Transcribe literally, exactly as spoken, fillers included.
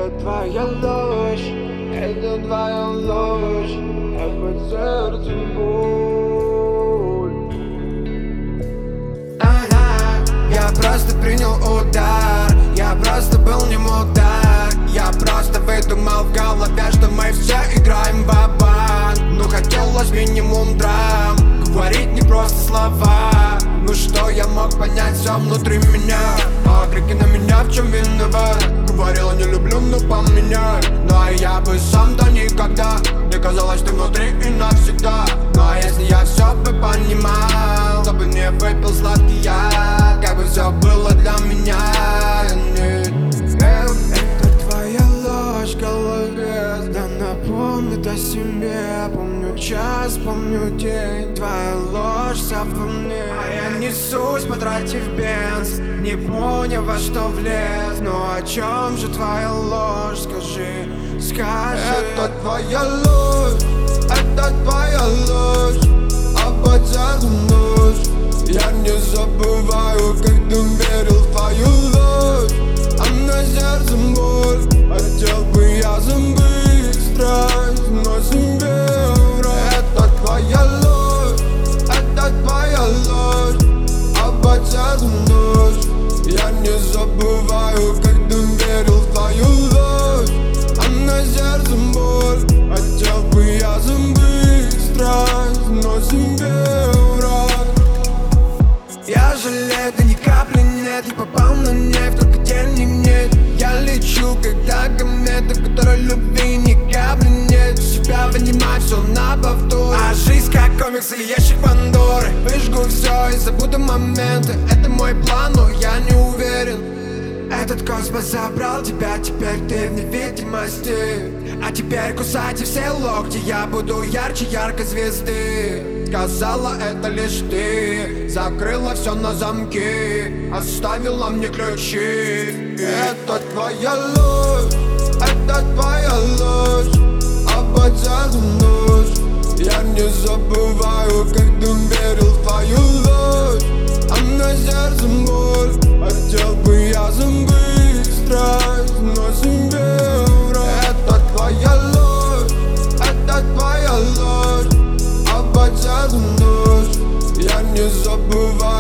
Это твоя ложь, это твоя ложь, а под сердцем боль. Ага, я просто принял удар, я просто был не мудак. Я просто выдумал в голове, что мы все играем ва-банк. Ну хотелось минимум драм, говорить не просто слова. Ну что я мог понять, все внутри меня. А крики на меня, в чем виноват? Говорила не люблю, но поменяй. Ну а я бы сам-то никогда. Мне казалось, ты внутри и навсегда. Ну а если я все бы понимал, то бы не выпил сладкий яд. Как бы все было для меня. Это твоя ложь в голове, да напомнит о себе. Помню час, помню день, твоя ложь вся во мне. А я несусь, потратив бенз, не поняв, во что влез. Но о чем же твоя ложь, скажи, скажи. Это твоя ложь, это твоя ложь, а под сердцем нож. Я не забываю, как ты верил в твою ложь, а на сердце боль. Хотел бы я забыть страсть, но себе врать. Это твоя ложь, это твоя ложь, а под сердцем нож. Я не забываю, как ты верил в твою ложь, а на сердце боль. Хотел бы я забыть страсть, но себе врать. Я жалею, да ни капли нет. Я попал на нефть, только денег нет. Я лечу, когда комета, которой любви ни капли нет. Себя вынимаю все на повтор. А жизнь как комикс или ящик Пандоры. Выжгу все и забуду моменты. Это мой план, но я не уверен. Этот космос забрал тебя, теперь ты в невидимости. А теперь кусайте все локти, я буду ярче яркой звезды. Сказала, это лишь ты, закрыла все на замки, оставила мне ключи. Это твоя ложь, это твоя ложь, а под сердцем нож. Я не забываю, как ты верил в твою ложь, а на сердце боль. Хотел бы я забыть страсть, но себе врать. Это твоя ложь, это твоя ложь, а под сердцем нож. Я не забываю.